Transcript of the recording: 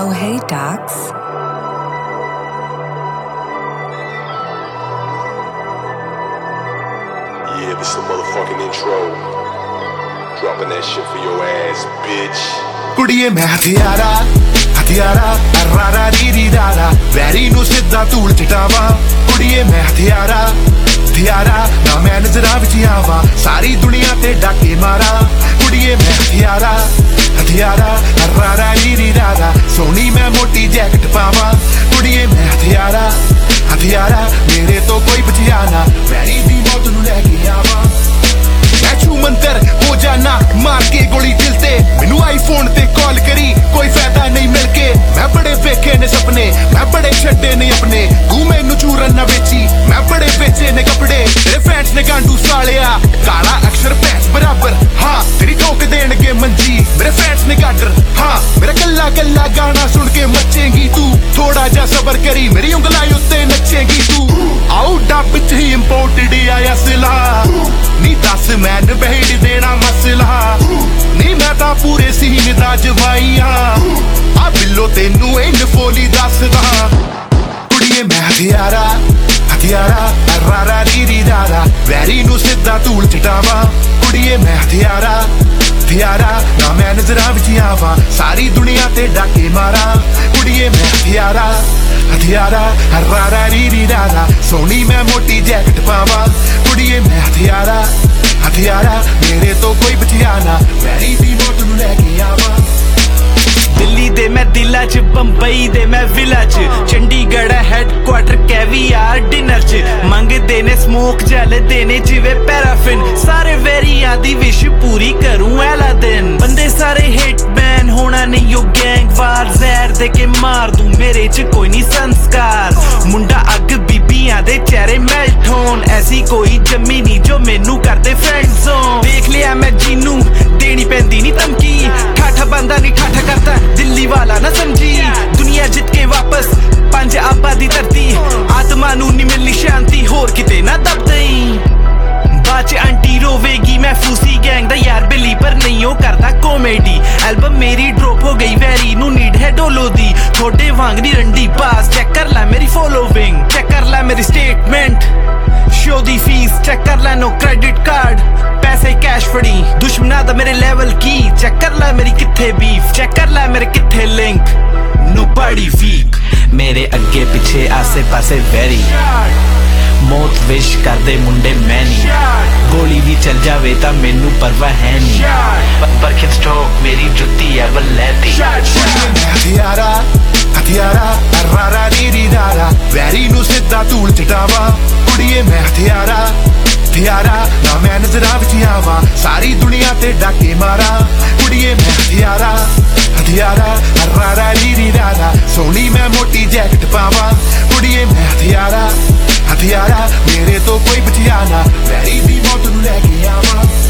Oh, hey, Docs. Yeah, this the motherfucking intro. Dropping that shit for your ass, bitch. ਕੁੜੀਏ ਮੈਂ ਹਥਿਆਰਾ ਰਾਰਾ ਰੀ ਰਾਰਾ very ਨੂੰ ਸਿੱਧਾ ਧੂਲ ਚਟਾਵਾਂ ਕੁੜੀਏ ਮੈਂ ਹਥਿਆਰਾ ਨਾ ਮੈਂ ਨਜ਼ਰਾਂ ਵਿੱਚ ਆਵਾਂ ਸਾਰੀ ਦੁਨੀਆ ਤੇ ਡਾਕੇ ਮਾਰਾਂ ਕੁੜੀਏ ਮੈਂ ਹਥਿਆਰਾ ਰਾਰਾ ਰੀ ਰਾਰਾ ਸੋਹਣੀ ਮੈਂ ਮੋਟੀ ਜੈਕਟ ਪਾਵਾਂ ਕੁੜੀਏ ਮੈਂ ਹਥਿਆਰਾ ਮੇਰੇ ਤੋਂ ਕੋਈ ਬਚਿਆ ਨਾ ਵੈਰੀ ਦੀ ਮੌਤ ਨੂੰ ਲੈ ਕੇ ਆਵਾਂ मैं छू मंतर हो जाना मार के गोली दिल ते मैनू आईफोन ते कॉल करी कोई फायदा नहीं मिलके मैं बड़े वेखे ने सपने मैं बड़े छड्डे ने अपने तू मैनू चूरन ना बेची मैं बड़े बेचे ने कपड़े तेरे फैंस ने गांडू सालिया काला अक्षर भैंस बराबर हाँ तेरी ठोक देणगे मंजी मेरे फैंस ने गाडर हाँ मेरा गल्ला गाना सुन के मचेगी तू थोड़ा जा सबर करी मेरी उंगलाई उत्ते नचेगी तू आओ डब च ही इंपोर्टेड आया सिला नी दस मैं नबेड़ देना मसला नी मैं तां पूरे सीन दा जवाईया आ बिल्लो तेनू इन फोली दसदा कुड़िए मैं हथियारा रारा री रारा वैरी नू सिद्धा धूल चटावां कुड़िए मैं हथियारा ना मैं नजरां विच आवां सारी दुनिया ते डाके मारां कुड़िए मैं हथियारा रारा री रारा सोहनी मैं मोटी जैकट पावां कुड़िए मैं हथियारा मेरे तो कोई बचिया ना वैरी दी मौत नू लैके आवां दिल्ली दे मैं दिला च बंबई दे मैं विला च चंडीगढ़ हैडक्वार्टर कैवियार डिनर च मंगदे ने स्मोक जलदे ने जिवे पैराफिन सारे वेरियां दी विश पूरी करूं ऐला दिन बंदे सारे हिटमैन होना नहीं यो गैंग वार जहर दे के मार दूं मेरे च कोई नहीं संस्कार मुंडा अग बीबियां दे चेहरे मेल्ट होन ऐसी कोई जम्मी नहीं जो मैनू करदे फ्रेंड जोन देख लिया मैं जीनू देनी पैंदी नहीं धमकी ठाठा बंदा नहीं ठाठा करता दिल्ली वाला ना समझी दुनिया जित के वापस पंज आबा दी धरती आत्मा नू नहीं मिलनी शांति होर किते ना दब दई बाच आंटी रोवेगी मैं फूसी गैंग दा यार बिली पर नहीं हो करता कॉमेडी एल्बम मेरी ड्रॉप हो गई वैरी नू नीड है डोलो दी थोड़े वांग नी रंडी पास चेक कर ला मेरी फॉलोइंग चेक कर ला मेरी स्टेटमेंट शो दी फीस चेक कर ला नो क्रेडिट कार्ड पैसे कैश फड़ी दुश्मना दा मेरे लेवल की चेक कर ला मेरी किथे बीफ चेक कर ला मेरे किथे लिंक नो बड़ी वीक मेरे अगे पिछे आसे पासे वेरी मौत विश करदे मुंडे मैनी गोली भी चल जावे तां मैनू परवाह है नहीं पर खिंच ठोक मेरी जुत्ती है वलैती हथियारा रारा री रारा वैरी नू सिद्धा धूल चटावां कुड़िए मैं हथियारा ना मैं नजरां विच आवां सारी दुनिया ते डाके मारां कुड़िए मैं हथियारा रारा री रारा सोहनी मैं मोटी जैकट पावां कुड़िए मैं हथियारा मेरे तो कोई बचिया ना वैरी दी मौत नू लैके आवां